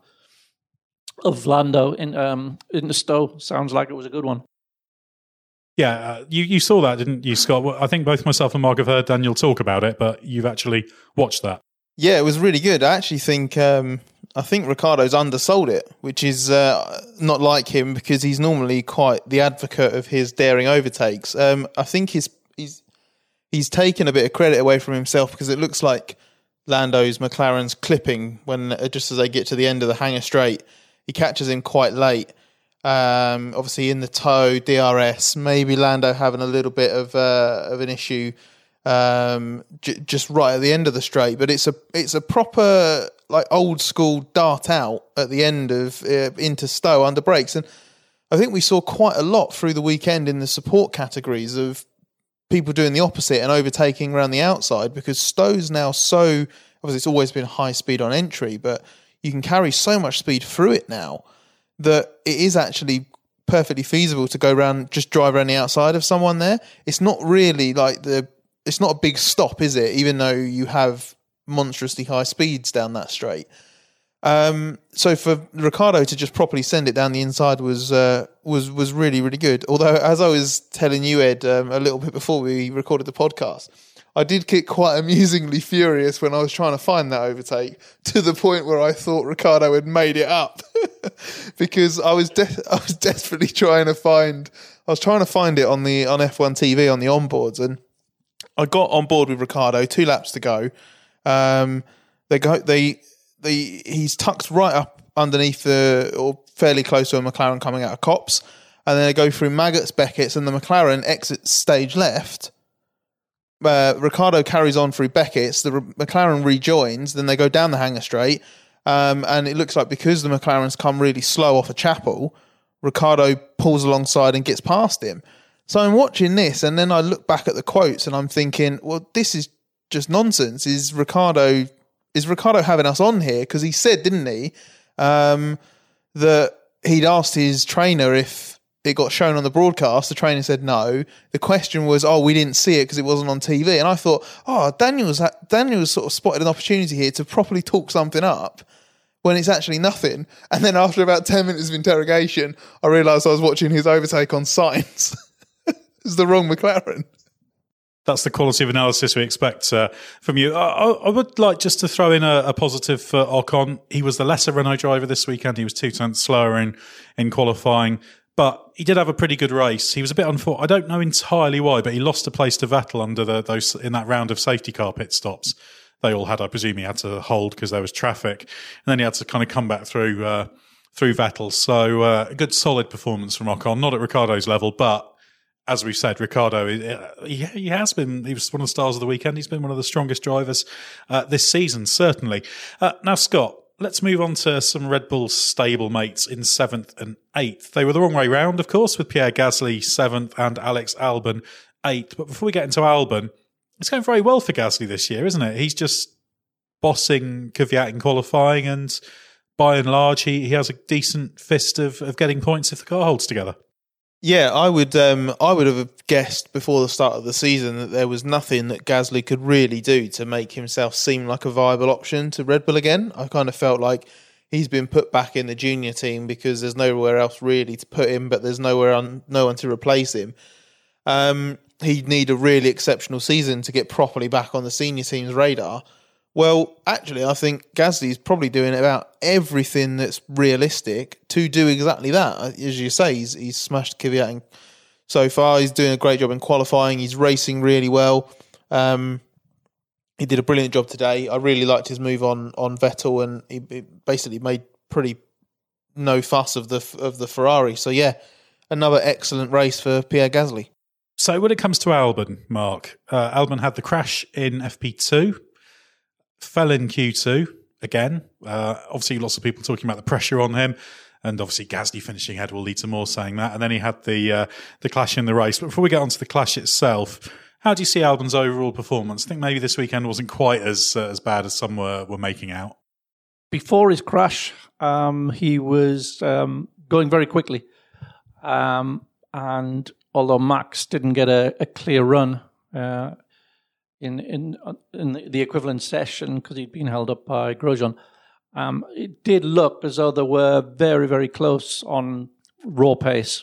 of Lando in the Stowe sounds like it was a good one. Yeah, you saw that, didn't you, Scott? Well, I think both myself and Mark have heard Daniel talk about it, but you've actually watched that. Yeah, it was really good. I actually think Ricciardo's undersold it, which is not like him because he's normally quite the advocate of his daring overtakes. I think he's taken a bit of credit away from himself because it looks like Lando's McLaren's clipping when just as they get to the end of the hangar straight, he catches him quite late. Obviously in the tow, DRS, maybe Lando having a little bit of an issue just right at the end of the straight, but it's a proper like old school dart out at the end of into Stowe under brakes, and I think we saw quite a lot through the weekend in the support categories of people doing the opposite and overtaking around the outside because Stowe's now so obviously it's always been high speed on entry, but you can carry so much speed through it now that it is actually perfectly feasible to go around, just drive around the outside of someone there. It's not really like it's not a big stop, is it? Even though you have monstrously high speeds down that straight. So for Ricciardo to just properly send it down the inside was really, really good. Although, as I was telling you, Ed, a little bit before we recorded the podcast, I did get quite amusingly furious when I was trying to find that overtake to the point where I thought Ricciardo had made it up because I was desperately trying to find it on F1 TV on the onboards, and I got on board with Ricciardo. 2 laps to go. He's tucked right up underneath or fairly close to a McLaren coming out of Copse, and then they go through Maggotts, Beckett's, and the McLaren exits stage left. Ricciardo carries on through Beckett's, the McLaren rejoins, then they go down the hangar straight, and it looks like because the McLaren's come really slow off a Chapel, Ricciardo pulls alongside and gets past him. So I'm watching this, and then I look back at the quotes, and I'm thinking, well, this is just nonsense. Is Ricciardo having us on here? Because he said, didn't he, that he'd asked his trainer if it got shown on the broadcast. The trainer said no. The question was, we didn't see it because it wasn't on TV. And I thought, Daniel's sort of spotted an opportunity here to properly talk something up when it's actually nothing. And then after about 10 minutes of interrogation, I realised I was watching his overtake on Sainz. It's the wrong McLaren. That's the quality of analysis we expect from you. I would like just to throw in a positive for Ocon. He was the lesser Renault driver this weekend. He was 2 tenths slower in qualifying, but he did have a pretty good race. He was a bit unfortunate. I don't know entirely why, but he lost a place to Vettel under those in that round of safety car pit stops. They all had, I presume, he had to hold because there was traffic, and then he had to kind of come back through Vettel. So a good solid performance from Ocon, not at Ricciardo's level, but as we've said, Ricciardo, he was one of the stars of the weekend. He's been one of the strongest drivers this season, certainly. Now, Scott, let's move on to some Red Bull stable mates in 7th and 8th. They were the wrong way round, of course, with Pierre Gasly 7th and Alex Albon 8th. But before we get into Albon, it's going very well for Gasly this year, isn't it? He's just bossing Kvyat in qualifying, and by and large, he has a decent fist of getting points if the car holds together. Yeah, I would have guessed before the start of the season that there was nothing that Gasly could really do to make himself seem like a viable option to Red Bull again. I kind of felt like he's been put back in the junior team because there's nowhere else really to put him, but there's no one to replace him. He'd need a really exceptional season to get properly back on the senior team's radar. Well, actually, I think Gasly's probably doing about everything that's realistic to do exactly that. As you say, he's smashed Kvyat so far. He's doing a great job in qualifying. He's racing really well. He did a brilliant job today. I really liked his move on Vettel, and he basically made pretty no fuss of the Ferrari. So yeah, another excellent race for Pierre Gasly. So when it comes to Albon, Mark, Albon had the crash in FP2, fell in Q2 again. Obviously, lots of people talking about the pressure on him, and obviously Gasly finishing ahead will lead to more saying that. And then he had the clash in the race. But before we get onto the clash itself, how do you see Albon's overall performance? I think maybe this weekend wasn't quite as bad as some were making out. Before his crash, he was going very quickly. And although Max didn't get a clear run in the equivalent session because he'd been held up by Grosjean, it did look as though they were very, very close on raw pace.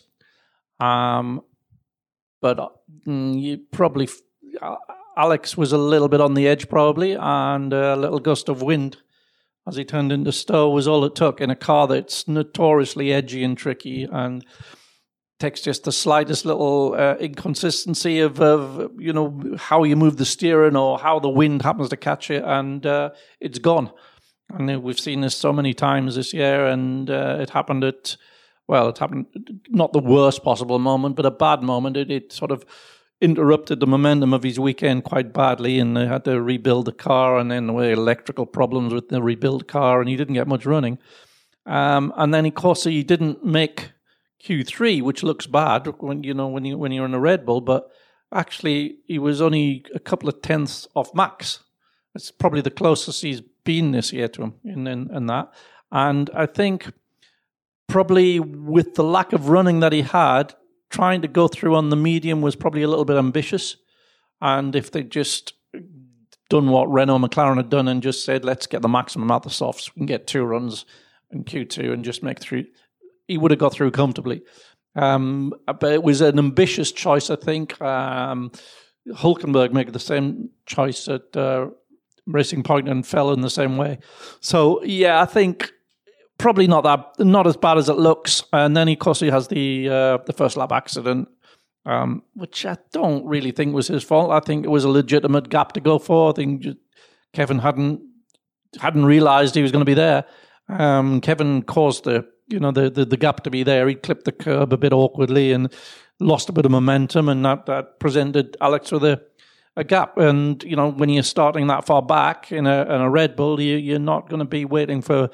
But you probably Alex was a little bit on the edge probably, and a little gust of wind as he turned into Stowe was all it took in a car that's notoriously edgy and tricky and takes just the slightest little inconsistency of how you move the steering or how the wind happens to catch it, and it's gone. And we've seen this so many times this year, and it happened at not the worst possible moment, but a bad moment. It sort of interrupted the momentum of his weekend quite badly, and they had to rebuild the car, and then there were electrical problems with the rebuilt car, and he didn't get much running. And then, of course, he didn't make Q3, which looks bad when you're in a Red Bull, but actually he was only a couple of tenths off Max. It's probably the closest he's been this year to him in that. And I think probably with the lack of running that he had, trying to go through on the medium was probably a little bit ambitious. And if they just done what Renault McLaren had done and just said, let's get the maximum out of the softs, we can get 2 runs in Q2 and just make 3, he would have got through comfortably. But it was an ambitious choice, I think. Hülkenberg made the same choice at Racing Point and fell in the same way. So, yeah, I think probably not as bad as it looks. And then, of course, he has the first lap accident, which I don't really think was his fault. I think it was a legitimate gap to go for. I think Kevin hadn't realised he was going to be there. Kevin caused the gap to be there. He clipped the curb a bit awkwardly and lost a bit of momentum, and that presented Alex with a gap. And when you're starting that far back in a Red Bull, you're not going to be waiting for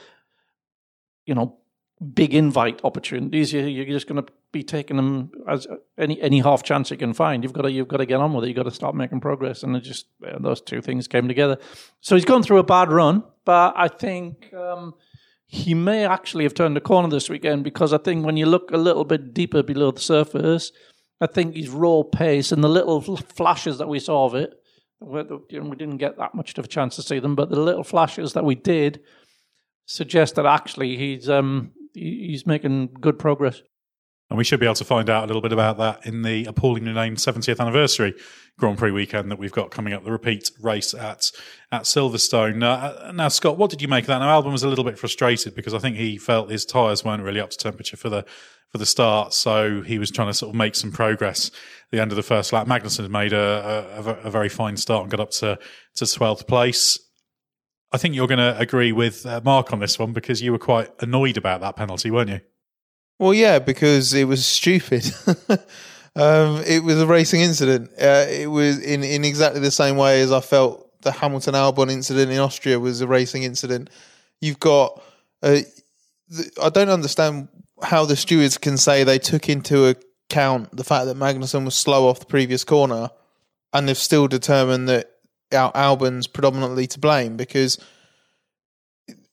big invite opportunities. You're just going to be taking them as any half chance you can find. You've got to get on with it. You've got to start making progress, and those two things came together. So he's gone through a bad run, but I think he may actually have turned the corner this weekend, because I think when you look a little bit deeper below the surface, I think his raw pace and the little flashes that we saw of it, we didn't get that much of a chance to see them, but the little flashes that we did suggest that actually he's making good progress. And we should be able to find out a little bit about that in the appallingly named 70th anniversary Grand Prix weekend that we've got coming up, the repeat race at Silverstone. Now, Scott, what did you make of that? Now, Albon was a little bit frustrated because I think he felt his tyres weren't really up to temperature for the start, so he was trying to sort of make some progress at the end of the first lap. Magnussen had made a very fine start and got up to 12th place. I think you're going to agree with Mark on this one, because you were quite annoyed about that penalty, weren't you? Well, yeah, because it was stupid. It was a racing incident. It was in exactly the same way as I felt the Hamilton-Albon incident in Austria was a racing incident. You've got... I don't understand how the stewards can say they took into account the fact that Magnussen was slow off the previous corner, and they've still determined that Albon's predominantly to blame, because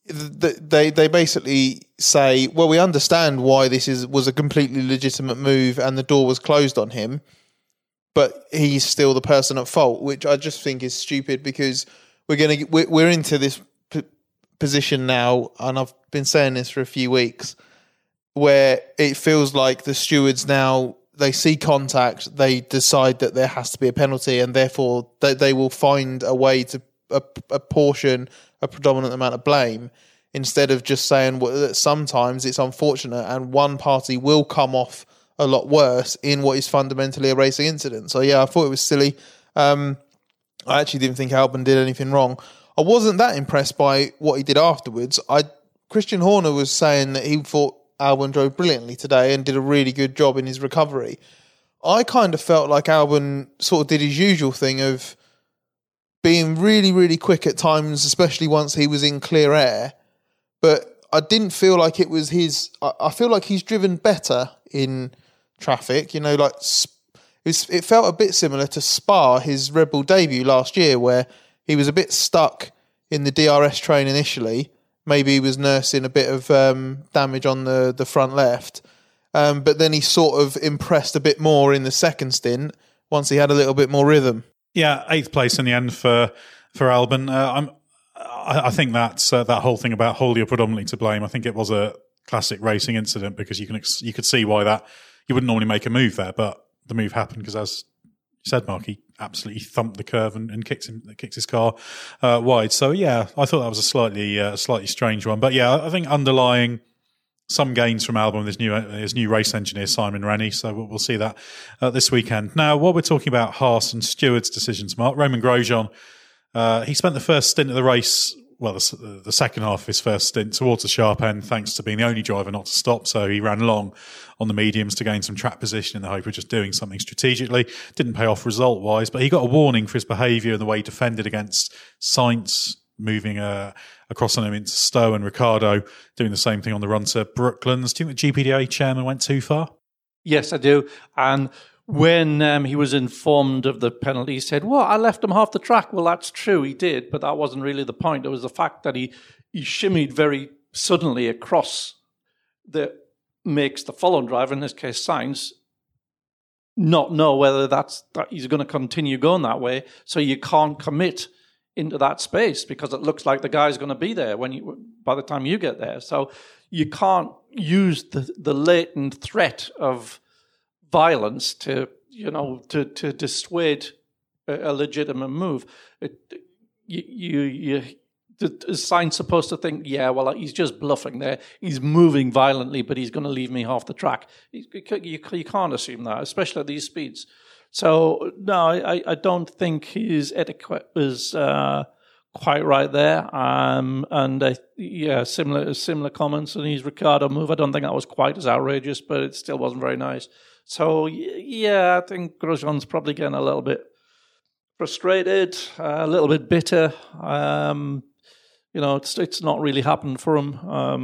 they basically say, well, we understand why this was a completely legitimate move and the door was closed on him, but he's still the person at fault, which I just think is stupid, because we're into this position now, and I've been saying this for a few weeks, where it feels like the stewards now, they see contact, they decide that there has to be a penalty, and therefore they will find a way to apportion a predominant amount of blame, instead of just saying that sometimes it's unfortunate and one party will come off a lot worse in what is fundamentally a racing incident. So yeah, I thought it was silly. I actually didn't think Albon did anything wrong. I wasn't that impressed by what he did afterwards. Christian Horner was saying that he thought Albon drove brilliantly today and did a really good job in his recovery. I kind of felt like Albon sort of did his usual thing of being really, really quick at times, especially once he was in clear air. But I didn't feel like it was his... I feel like he's driven better in traffic. You know, like it felt a bit similar to Spa, his Red Bull debut last year, where he was a bit stuck in the DRS train initially. Maybe he was nursing a bit of damage on the front left. But then he sort of impressed a bit more in the second stint once he had a little bit more rhythm. Yeah, 8th place in the end for Albon. I think that's that whole thing about Hollier predominantly to blame. I think it was a classic racing incident, because you could see why that you wouldn't normally make a move there, but the move happened because, as you said, Mark, he absolutely thumped the curve and kicked his car wide. So yeah, I thought that was a slightly strange one. But yeah, I think underlying some gains from Albon with his new race engineer, Simon Rennie. So we'll see that this weekend. Now, while we're talking about Haas and stewards' decisions, Mark, Romain Grosjean, he spent the first stint of the race, well, the second half of his first stint, towards the sharp end, thanks to being the only driver not to stop. So he ran long on the mediums to gain some track position in the hope of just doing something strategically. Didn't pay off result-wise, but he got a warning for his behaviour and the way he defended against Sainz, moving across on him into Stowe, and Ricciardo doing the same thing on the run to Brooklands. Do you think the GPDA chairman went too far? Yes, I do. And when he was informed of the penalty, he said, well, I left him half the track. Well, that's true, he did, but that wasn't really the point. It was the fact that he shimmied very suddenly across that makes the following driver, in this case Sainz, not know whether that he's going to continue going that way. So you can't commit into that space because it looks like the guy's going to be there by the time you get there. So you can't use the latent threat of violence to dissuade a legitimate move. Is Sainz supposed to think, yeah, well, he's just bluffing there. He's moving violently, but he's going to leave me half the track. You can't assume that, especially at these speeds. So, no, I don't think his etiquette was quite right there. Similar comments on his Ricciardo move. I don't think that was quite as outrageous, but it still wasn't very nice. So, yeah, I think Grosjean's probably getting a little bit frustrated, a little bit bitter. It's not really happened for him.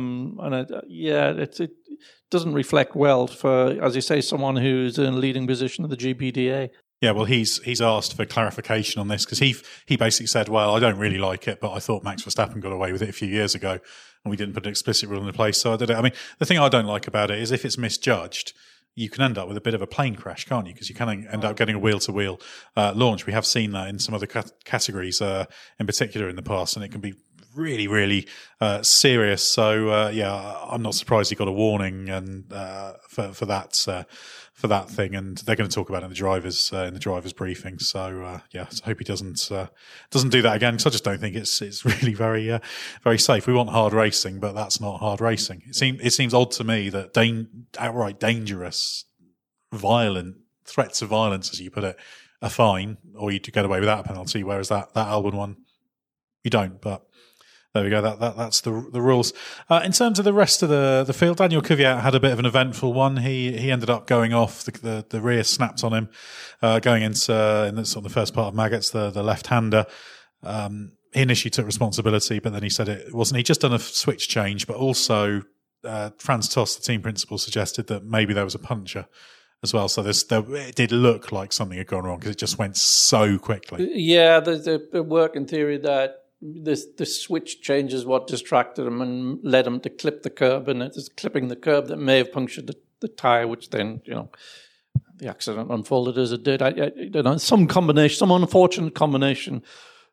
It doesn't reflect well for, as you say, someone who's in a leading position of the GPDA. Yeah, well, he's asked for clarification on this because he basically said, well, I don't really like it, but I thought Max Verstappen got away with it a few years ago and we didn't put an explicit rule in place, so I did it. I mean, the thing I don't like about it is if it's misjudged, you can end up with a bit of a plane crash, can't you? Because you can end up getting a wheel-to-wheel launch. We have seen that in some other categories, in particular in the past, and it can be really, really serious. So I'm not surprised he got a warning and for that thing, and they're going to talk about it in the drivers briefing. So I hope he doesn't do that again, because I just don't think it's really very very safe. We want hard racing, but that's not hard racing. It seems odd to me that outright dangerous, violent threats of violence, as you put it, are fine, or you get away without a penalty, whereas that Albon one you don't. But there we go. That's the rules. In terms of the rest of the field, Daniel Kvyat had a bit of an eventful one. He ended up going off. The rear snapped on him, going into in the first part of Maggotts, the left-hander. He initially took responsibility, but then he said it wasn't. He'd just done a switch change, but also Franz Tost, the team principal, suggested that maybe there was a puncture as well. So it did look like something had gone wrong because it just went so quickly. Yeah, the working theory that the switch change is what distracted him and led him to clip the curb, and it is clipping the curb that may have punctured the tyre, which then, the accident unfolded as it did. I don't know, some unfortunate combination.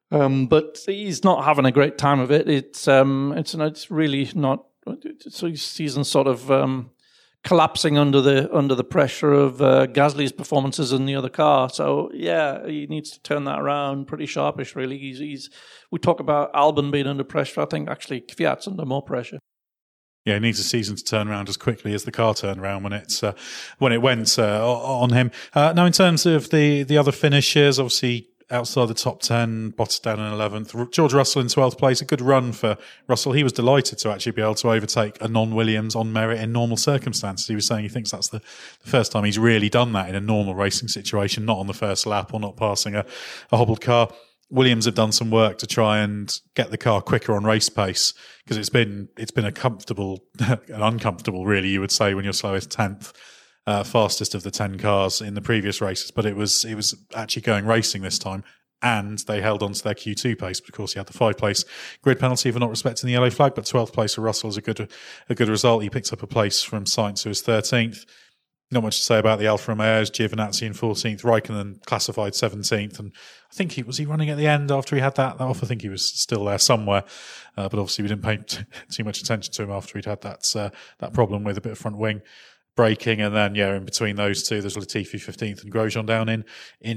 But he's not having a great time of it. It's really not. So he's sort of collapsing under the pressure of Gasly's performances in the other car. So yeah, he needs to turn that around pretty sharpish. Really, we talk about Albon being under pressure. I think actually Kvyat's under more pressure. Yeah, he needs a season to turn around as quickly as the car turned around when it went on him. Now, in terms of the other finishes, obviously outside the top 10, Bottas down in 11th. George Russell in 12th place. A good run for Russell. He was delighted to actually be able to overtake a non-Williams on merit in normal circumstances. He was saying he thinks that's the first time he's really done that in a normal racing situation, not on the first lap or not passing a hobbled car. Williams have done some work to try and get the car quicker on race pace, because it's been a comfortable and uncomfortable, really, you would say, when you're slowest 10th. Fastest of the 10 cars in the previous races, but it was actually going racing this time, and they held on to their Q2 pace. But of course, he had the 5-place grid penalty for not respecting the yellow flag. But 12th place for Russell is a good result. He picked up a place from Sainz, who was 13th. Not much to say about the Alfa Romeos. Giovinazzi in 14th, Raikkonen classified 17th, and I think he was running at the end after he had that off. I think he was still there somewhere, but obviously we didn't pay too much attention to him after he'd had that problem with a bit of front wing braking. And then, in between those two, there's Latifi 15th and Grosjean down in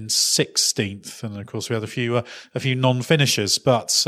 16th. And of course, we had a few non-finishers. But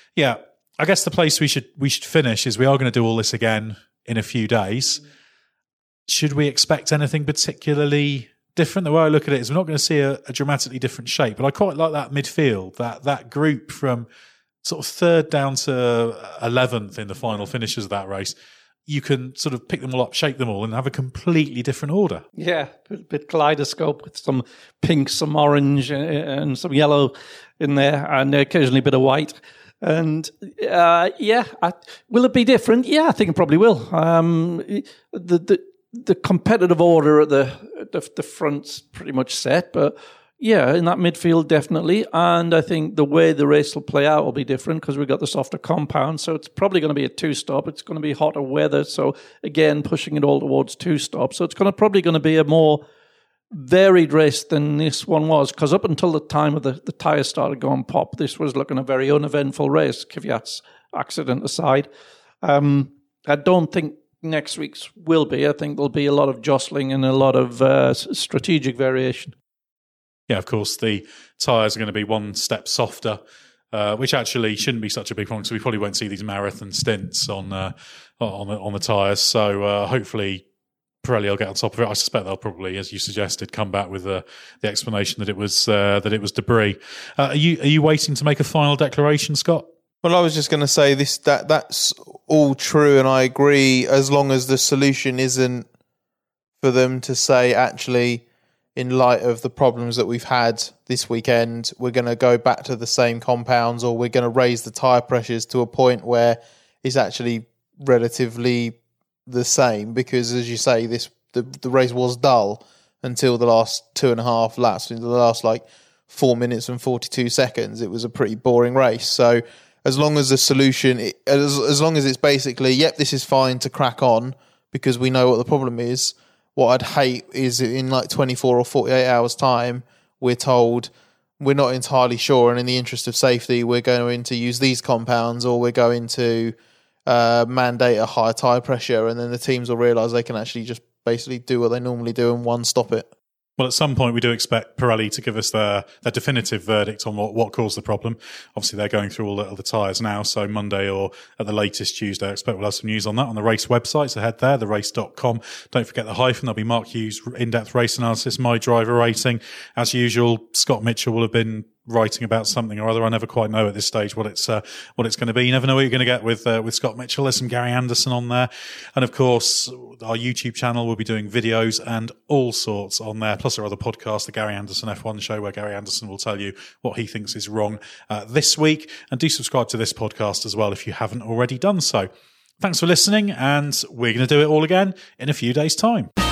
I guess the place we should finish is we are going to do all this again in a few days. Should we expect anything particularly different? The way I look at it is we're not going to see a dramatically different shape. But I quite like that midfield, that group from sort of 3rd down to 11th in the final finishes of that race. You can sort of pick them all up, shape them all, and have a completely different order. Yeah, a bit kaleidoscope with some pink, some orange, and some yellow in there, and occasionally a bit of white. And will it be different? Yeah, I think it probably will. The competitive order at the front's pretty much set, but yeah, in that midfield, definitely. And I think the way the race will play out will be different because we've got the softer compound. So it's probably going to be a 2-stop. It's going to be hotter weather. So again, pushing it all towards 2-stop. So it's probably going to be a more varied race than this one was, because up until the time of the tyres started going pop, this was looking a very uneventful race, Kvyat's accident aside. I don't think next week's will be. I think there'll be a lot of jostling and a lot of strategic variation. Yeah, of course, the tyres are going to be one step softer, which actually shouldn't be such a big problem, because we probably won't see these marathon stints on the tyres. So hopefully Pirelli will get on top of it. I suspect they'll probably, as you suggested, come back with the explanation that it was debris. Are you waiting to make a final declaration, Scott? Well, I was just going to say that's all true, and I agree, as long as the solution isn't for them to say, actually, in light of the problems that we've had this weekend, we're going to go back to the same compounds, or we're going to raise the tyre pressures to a point where it's actually relatively the same. Because, as you say, the race was dull until the last 2.5 laps. In the last 4 minutes and 42 seconds, it was a pretty boring race. So as long as the solution, as long as it's basically, yep, this is fine to crack on because we know what the problem is. What I'd hate is in 24 or 48 hours time, we're told we're not entirely sure, and in the interest of safety, we're going to use these compounds, or we're going to mandate a higher tyre pressure, and then the teams will realise they can actually just basically do what they normally do and one-stop it. Well, at some point, we do expect Pirelli to give us their definitive verdict on what caused the problem. Obviously, they're going through all the tyres now, so Monday or at the latest Tuesday, I expect we'll have some news on that on the race website. So head there, therace.com. Don't forget the hyphen. There'll be Mark Hughes' in-depth race analysis, my driver rating. As usual, Scott Mitchell will have been writing about something or other. I never quite know at this stage what it's going to be. You never know what you're going to get with Scott Mitchell. There's some Gary Anderson on there, and of course our YouTube channel will be doing videos and all sorts on there. Plus our other podcast, the Gary Anderson F1 Show, where Gary Anderson will tell you what he thinks is wrong this week. And do subscribe to this podcast as well if you haven't already done so. Thanks for listening, and we're going to do it all again in a few days' time.